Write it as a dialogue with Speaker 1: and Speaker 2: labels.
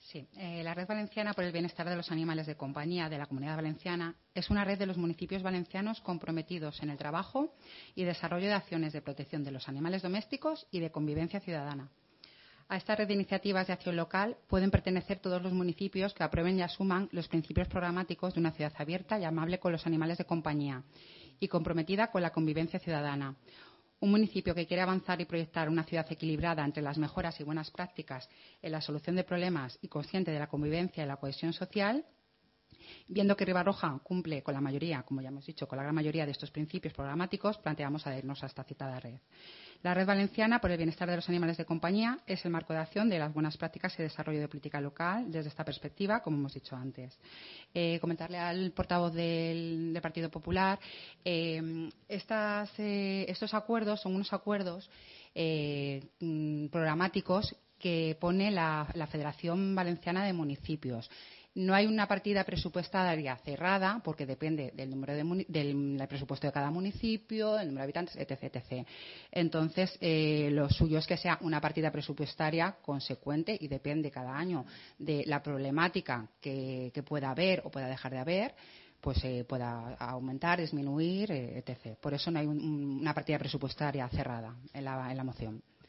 Speaker 1: Sí, la Red Valenciana por el Bienestar de los Animales de Compañía de la Comunidad Valenciana es una red de los municipios valencianos comprometidos en el trabajo y desarrollo de acciones de protección de los animales domésticos y de convivencia ciudadana. A esta red de iniciativas de acción local pueden pertenecer todos los municipios que aprueben y asuman los principios programáticos de una ciudad abierta y amable con los animales de compañía y comprometida con la convivencia ciudadana. Un municipio que quiere avanzar y proyectar una ciudad equilibrada entre las mejoras y buenas prácticas en la solución de problemas y consciente de la convivencia y la cohesión social, viendo que Ribarroja cumple con la mayoría, como ya hemos dicho, con la gran mayoría de estos principios programáticos, planteamos adherirnos a esta citada red. La Red Valenciana por el Bienestar de los Animales de Compañía es el marco de acción de las buenas prácticas y desarrollo de política local desde esta perspectiva, como hemos dicho antes. Comentarle al portavoz del Partido Popular, estos acuerdos son unos acuerdos programáticos que pone la Federación Valenciana de Municipios. No hay una partida presupuestaria cerrada porque depende del número del presupuesto de cada municipio, el número de habitantes, etc. Entonces, lo suyo es que sea una partida presupuestaria consecuente y depende cada año de la problemática que pueda haber o pueda dejar de haber, pues pueda aumentar, disminuir, etc. Por eso no hay una partida presupuestaria cerrada en la moción.